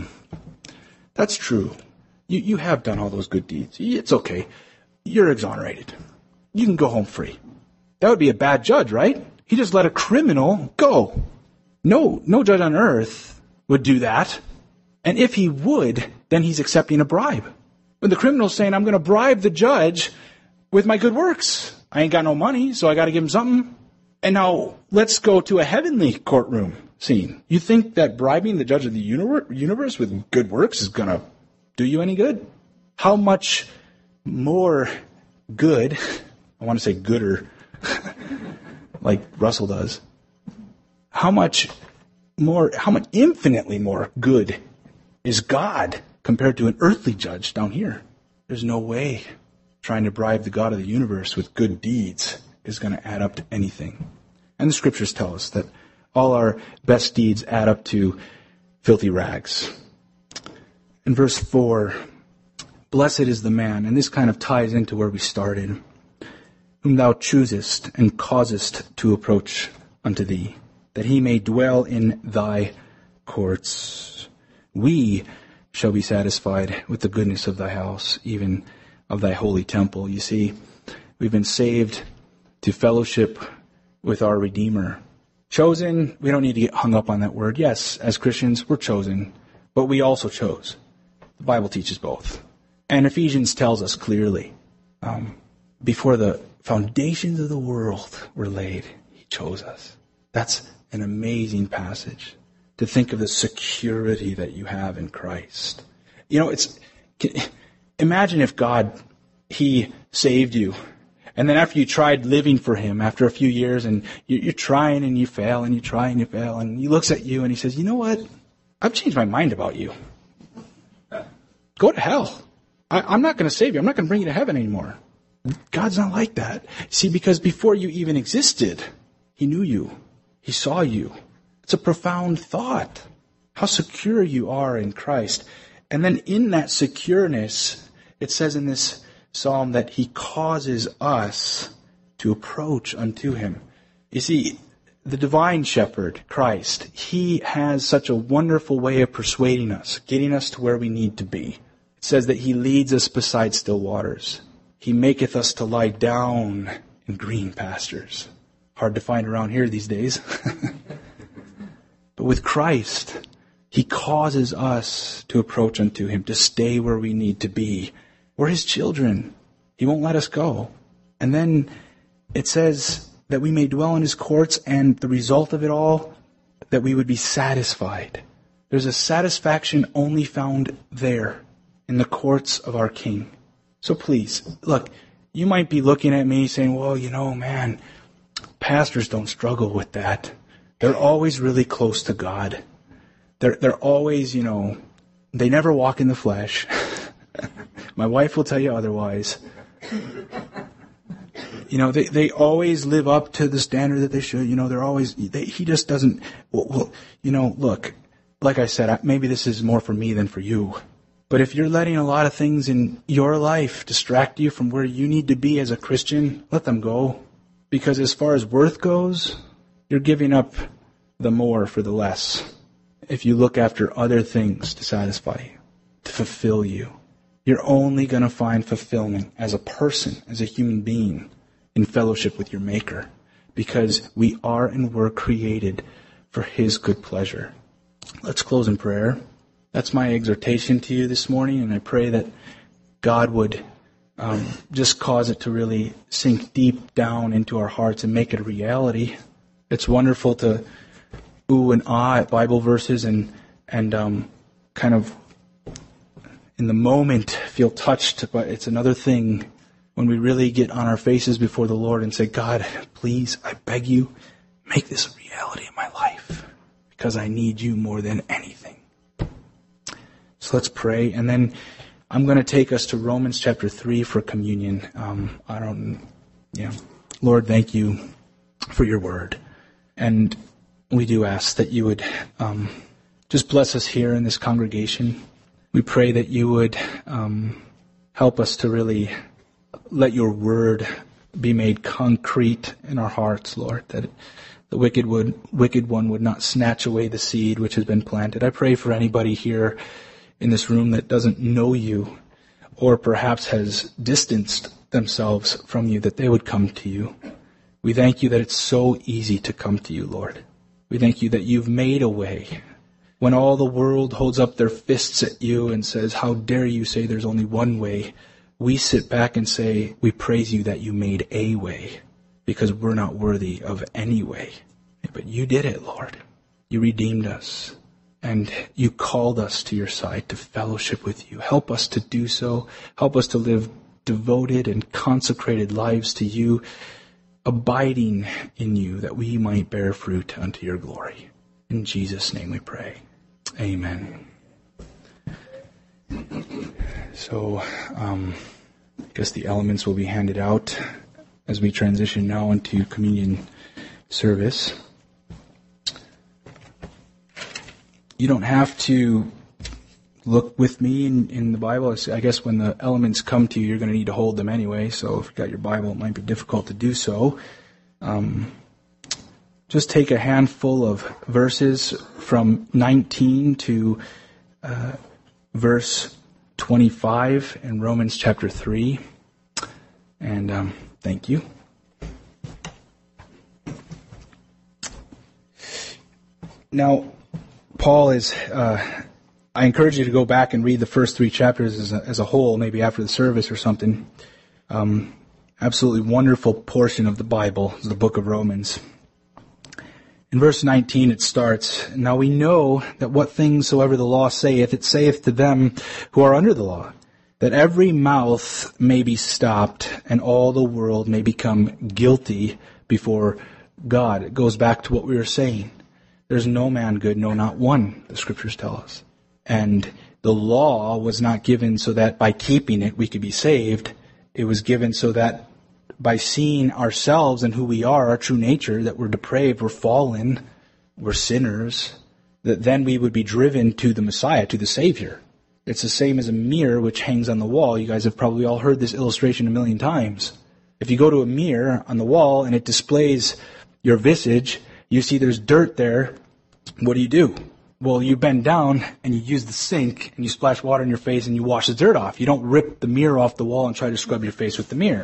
That's true. You have done all those good deeds. It's okay. You're exonerated. You can go home free. That would be a bad judge, right? He just let a criminal go. No judge on earth would do that. And if he would, then he's accepting a bribe. When the criminal's saying, I'm going to bribe the judge with my good works. I ain't got no money, so I got to give him something. And now let's go to a heavenly courtroom scene. You think that bribing the judge of the universe with good works is going to do you any good? How much more good, I want to say gooder, like Russell does. How much infinitely more good is God compared to an earthly judge down here? There's no way trying to bribe the God of the universe with good deeds is going to add up to anything. And the scriptures tell us that all our best deeds add up to filthy rags. In verse 4, blessed is the man, and this kind of ties into where we started, whom thou choosest and causest to approach unto thee, that he may dwell in thy courts. We shall be satisfied with the goodness of thy house, even of thy holy temple. You see, we've been saved to fellowship with our Redeemer. Chosen, we don't need to get hung up on that word. Yes, as Christians, we're chosen, but we also chose. The Bible teaches both. And Ephesians tells us clearly, before the foundations of the world were laid, he chose us. That's an amazing passage to think of the security that you have in Christ. You know, imagine if God, he saved you. And then after you tried living for him, after a few years, and you're trying and you fail, and you try and you fail, and he looks at you and he says, you know what? I've changed my mind about you. Go to hell. I'm not going to save you. I'm not going to bring you to heaven anymore. God's not like that. See, because before you even existed, he knew you. He saw you. It's a profound thought. How secure you are in Christ. And then in that secureness, it says in this psalm that he causes us to approach unto him. You see, the divine shepherd, Christ, he has such a wonderful way of persuading us, getting us to where we need to be. It says that he leads us beside still waters. He maketh us to lie down in green pastures. Hard to find around here these days. But with Christ, he causes us to approach unto him, to stay where we need to be. We're his children. He won't let us go. And then it says that we may dwell in his courts, and the result of it all, that we would be satisfied. There's a satisfaction only found there, in the courts of our King. So please, look, you might be looking at me saying, well, you know, man, pastors don't struggle with that. They're always really close to God. They're always, you know, they never walk in the flesh. My wife will tell you otherwise. You know, they always live up to the standard that they should. You know, he just doesn't, well, you know, look, like I said, maybe this is more for me than for you. But if you're letting a lot of things in your life distract you from where you need to be as a Christian, let them go. Because as far as worth goes, you're giving up the more for the less. If you look after other things to satisfy you, to fulfill you, you're only going to find fulfillment as a person, as a human being, in fellowship with your Maker. Because we are and were created for his good pleasure. Let's close in prayer. That's my exhortation to you this morning, and I pray that God would just cause it to really sink deep down into our hearts and make it a reality. It's wonderful to ooh and ah at Bible verses and kind of in the moment feel touched, but it's another thing when we really get on our faces before the Lord and say, God, please, I beg you, make this a reality in my life because I need you more than anything. So let's pray, and then I'm going to take us to Romans chapter 3 for communion. Lord, thank you for your word. And we do ask that you would just bless us here in this congregation. We pray that you would help us to really let your word be made concrete in our hearts, Lord, that the wicked one would not snatch away the seed which has been planted. I pray for anybody here in this room that doesn't know you or perhaps has distanced themselves from you, that they would come to you. We thank you that it's so easy to come to you, Lord. We thank you that you've made a way. When all the world holds up their fists at you and says, how dare you say there's only one way, we sit back and say, we praise you that you made a way, because we're not worthy of any way. But you did it, Lord. You redeemed us, and you called us to your side to fellowship with you. Help us to do so. Help us to live devoted and consecrated lives to you, abiding in you, that we might bear fruit unto your glory. In Jesus' name we pray. Amen. So, I guess the elements will be handed out as we transition now into communion service. You don't have to look with me in the Bible. I guess when the elements come to you, you're going to need to hold them anyway. So if you've got your Bible, it might be difficult to do so. Just take a handful of verses from 19 to verse 25 in Romans chapter 3. And thank you. Now, Paul is, I encourage you to go back and read the first 3 chapters as a whole, maybe after the service or something. Absolutely wonderful portion of the Bible is the book of Romans. In verse 19 it starts, Now we know that what things soever the law saith, it saith to them who are under the law, that every mouth may be stopped, and all the world may become guilty before God. It goes back to what we were saying. There's no man good, no, not one, the scriptures tell us. And the law was not given so that by keeping it we could be saved. It was given so that by seeing ourselves and who we are, our true nature, that we're depraved, we're fallen, we're sinners, that then we would be driven to the Messiah, to the Savior. It's the same as a mirror which hangs on the wall. You guys have probably all heard this illustration a million times. If you go to a mirror on the wall and it displays your visage, you see there's dirt there. What do? Well, you bend down and you use the sink and you splash water in your face and you wash the dirt off. You don't rip the mirror off the wall and try to scrub your face with the mirror.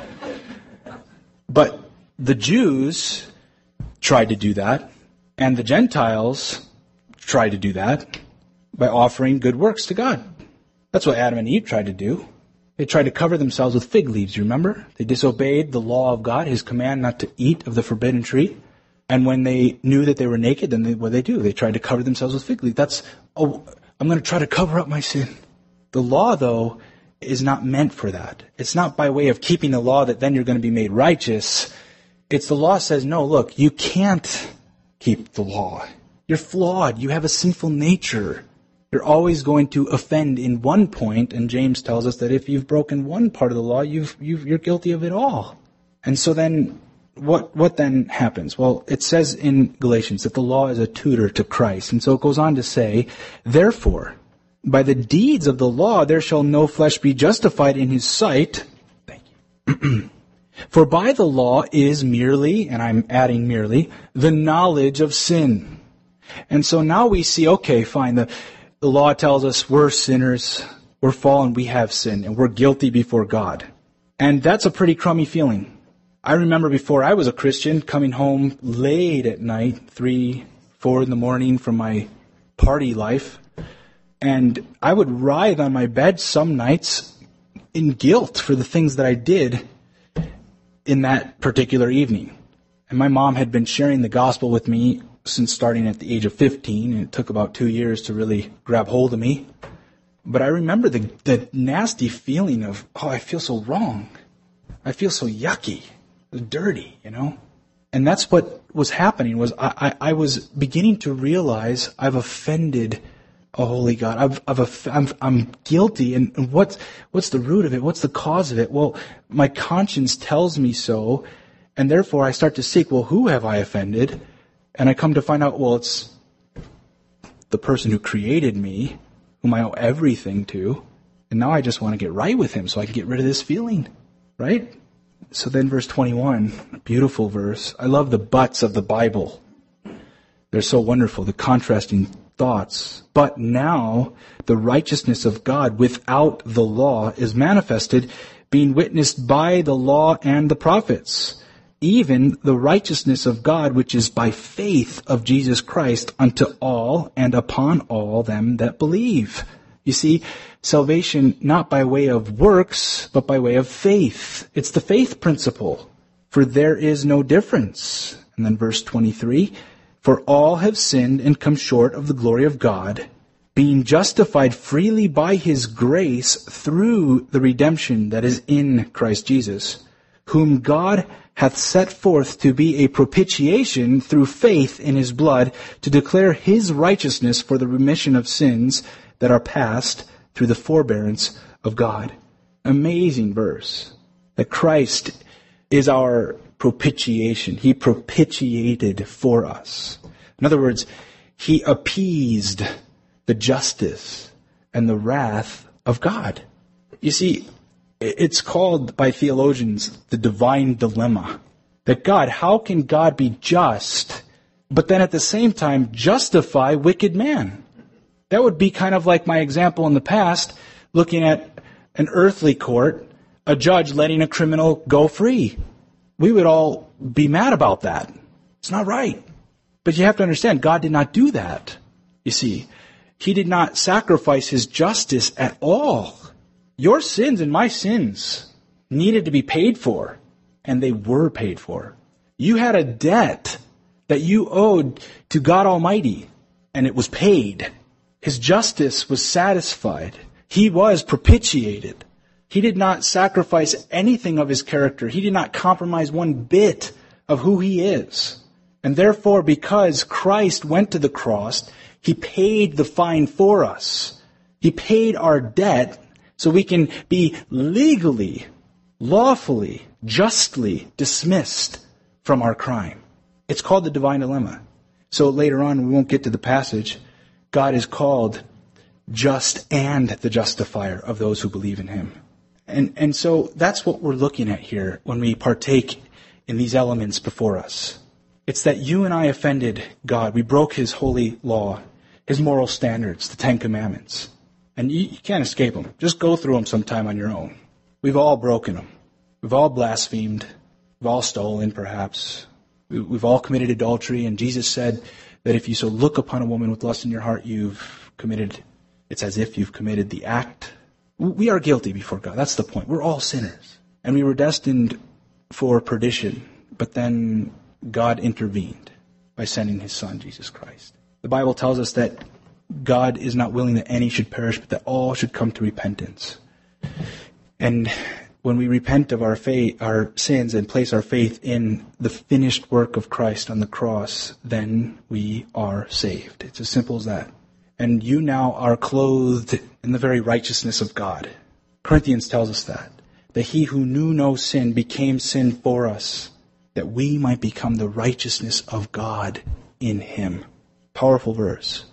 But the Jews tried to do that, and the Gentiles tried to do that by offering good works to God. That's what Adam and Eve tried to do. They tried to cover themselves with fig leaves, you remember? They disobeyed the law of God, His command not to eat of the forbidden tree. And when they knew that they were naked, then what did they do? They tried to cover themselves with fig leaves. I'm going to try to cover up my sin. The law, though, is not meant for that. It's not by way of keeping the law that then you're going to be made righteous. It's the law says, no, look, you can't keep the law. You're flawed. You have a sinful nature. You're always going to offend in one point, and James tells us that if you've broken one part of the law, you're guilty of it all. And so then, what then happens? Well, it says in Galatians that the law is a tutor to Christ. And so it goes on to say, therefore, by the deeds of the law there shall no flesh be justified in his sight. Thank you. For by the law is merely, and I'm adding merely, the knowledge of sin. And so now we see, okay, fine, the law tells us we're sinners, we're fallen, we have sin, and we're guilty before God. And that's a pretty crummy feeling. I remember before I was a Christian coming home late at night, 3, 4 in the morning from my party life, and I would writhe on my bed some nights in guilt for the things that I did in that particular evening. And my mom had been sharing the gospel with me since starting at the age of 15, and it took about 2 years to really grab hold of me. But I remember the nasty feeling of, I feel so wrong. I feel so yucky, dirty, And that's what was happening, was I was beginning to realize I've offended a holy God. I'm guilty, and what's the root of it? What's the cause of it? Well, my conscience tells me so, and therefore I start to seek, who have I offended? And I come to find out, it's the person who created me, whom I owe everything to, and now I just want to get right with him so I can get rid of this feeling, right? So then verse 21, a beautiful verse. I love the buts of the Bible. They're so wonderful, the contrasting thoughts. But now the righteousness of God without the law is manifested, being witnessed by the law and the prophets, even the righteousness of God which is by faith of Jesus Christ unto all and upon all them that believe. You see, salvation not by way of works, but by way of faith. It's the faith principle. For there is no difference. And then verse 23, for all have sinned and come short of the glory of God, being justified freely by his grace through the redemption that is in Christ Jesus, whom God hath set forth to be a propitiation through faith in his blood, to declare his righteousness for the remission of sins that are past through the forbearance of God. Amazing verse. That Christ is our propitiation. He propitiated for us. In other words, he appeased the justice and the wrath of God. You see, it's called by theologians the divine dilemma. That God, how can God be just, but then at the same time justify wicked man? That would be kind of like my example in the past, looking at an earthly court, a judge letting a criminal go free. We would all be mad about that. It's not right. But you have to understand, God did not do that. You see, he did not sacrifice his justice at all. Your sins and my sins needed to be paid for, and they were paid for. You had a debt that you owed to God Almighty, and it was paid. His justice was satisfied. He was propitiated. He did not sacrifice anything of his character. He did not compromise one bit of who he is. And therefore, because Christ went to the cross, he paid the fine for us. He paid our debt so we can be legally, lawfully, justly dismissed from our crime. It's called the divine dilemma. So later on, we won't get to the passage, God is called just and the justifier of those who believe in him. And so that's what we're looking at here when we partake in these elements before us. It's that you and I offended God. We broke his holy law, his moral standards, the Ten Commandments. And you can't escape them. Just go through them sometime on your own. We've all broken them. We've all blasphemed. We've all stolen, perhaps. We've all committed adultery. And Jesus said that if you so look upon a woman with lust in your heart, it's as if you've committed the act. We are guilty before God. That's the point. We're all sinners. And we were destined for perdition. But then God intervened by sending his Son, Jesus Christ. The Bible tells us that God is not willing that any should perish, but that all should come to repentance. And when we repent of our sins and place our faith in the finished work of Christ on the cross, then we are saved. It's as simple as that. And you now are clothed in the very righteousness of God. Corinthians tells us that he who knew no sin became sin for us, that we might become the righteousness of God in him. Powerful verse.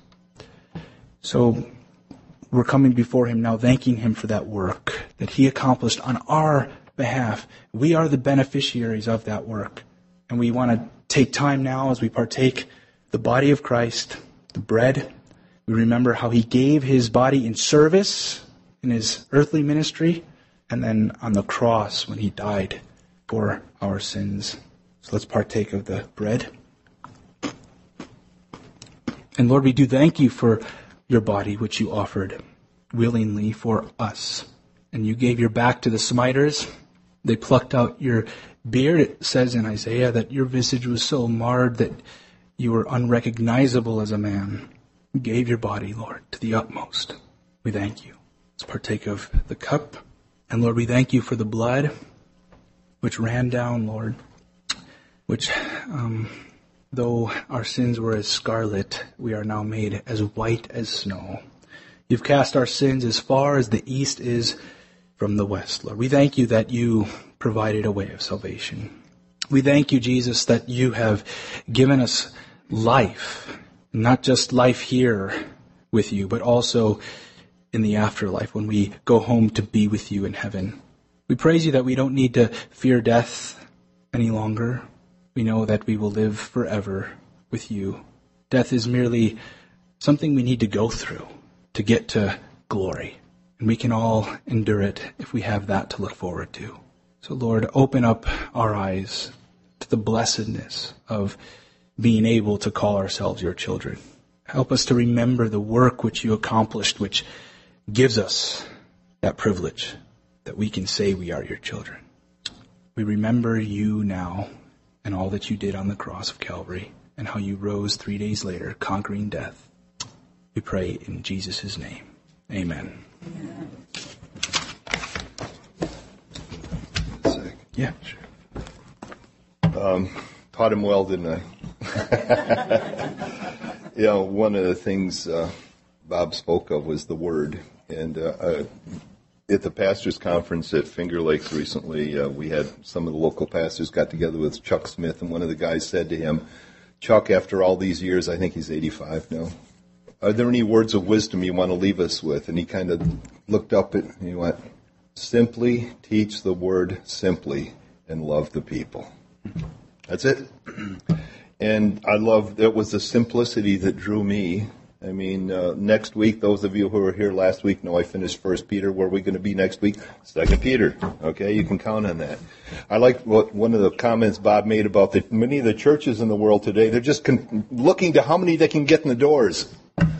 So we're coming before him now, thanking him for that work that he accomplished on our behalf. We are the beneficiaries of that work. And we want to take time now as we partake the body of Christ, the bread. We remember how he gave his body in service in his earthly ministry, and then on the cross when he died for our sins. So let's partake of the bread. And Lord, we do thank you for your body which you offered willingly for us. and you gave your back to the smiters. They plucked out your beard. It says in Isaiah that your visage was so marred that you were unrecognizable as a man. You gave your body, Lord, to the utmost. We thank you. Let's partake of the cup. And Lord, we thank you for the blood which ran down, Lord, which, though our sins were as scarlet, we are now made as white as snow. You've cast our sins as far as the east is from the west, Lord. We thank you that you provided a way of salvation. We thank you, Jesus, that you have given us life, not just life here with you, but also in the afterlife when we go home to be with you in heaven. We praise you that we don't need to fear death any longer. We know that we will live forever with you. Death is merely something we need to go through to get to glory. And we can all endure it if we have that to look forward to. So Lord, open up our eyes to the blessedness of being able to call ourselves your children. Help us to remember the work which you accomplished, which gives us that privilege that we can say we are your children. We remember you now and all that you did on the cross of Calvary and how you rose 3 days later, conquering death. We pray in Jesus' name. Amen. Yeah, sure. Taught him well, didn't I? One of the things Bob spoke of was the Word. And at the pastors' conference at Finger Lakes recently, we had some of the local pastors got together with Chuck Smith, and one of the guys said to him, Chuck, after all these years, I think he's 85 now, are there any words of wisdom you want to leave us with? And he kind of looked up and he went, simply teach the Word simply and love the people. That's it. And I love, it was the simplicity that drew me. I mean, next week, those of you who were here last week know I finished 1 Peter. Where are we going to be next week? 2 Peter. Okay, you can count on that. I like what one of the comments Bob made about many of the churches in the world today. They're just looking to how many they can get in the doors.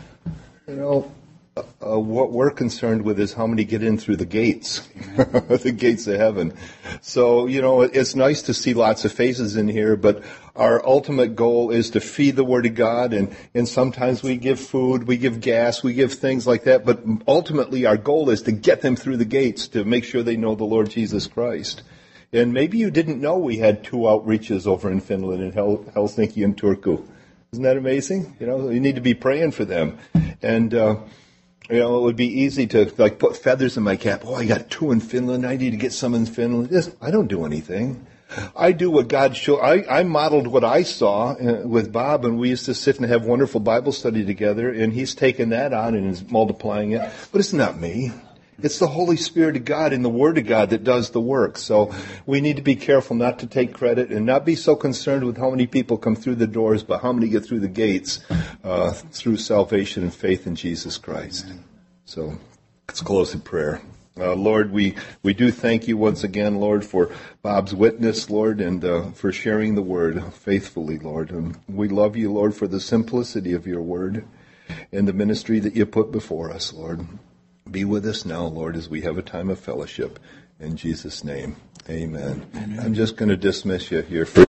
What we're concerned with is how many get in through the gates, the gates of heaven. So, it's nice to see lots of faces in here, but our ultimate goal is to feed the Word of God, and sometimes we give food, we give gas, we give things like that, but ultimately our goal is to get them through the gates to make sure they know the Lord Jesus Christ. And maybe you didn't know we had 2 outreaches over in Finland, in Helsinki and Turku. Isn't that amazing? You need to be praying for them. And, it would be easy to put feathers in my cap. Oh, I got 2 in Finland. I need to get some in Finland. I don't do anything. I do what God showed. I modeled what I saw with Bob, and we used to sit and have wonderful Bible study together, and he's taken that on and is multiplying it. But it's not me. It's the Holy Spirit of God and the Word of God that does the work. So we need to be careful not to take credit and not be so concerned with how many people come through the doors, but how many get through the gates through salvation and faith in Jesus Christ. So let's close in prayer. Lord, we do thank you once again, Lord, for Bob's witness, Lord, and for sharing the Word faithfully, Lord. And we love you, Lord, for the simplicity of your Word and the ministry that you put before us, Lord. Be with us now, Lord, as we have a time of fellowship. In Jesus' name, amen. I'm just going to dismiss you here.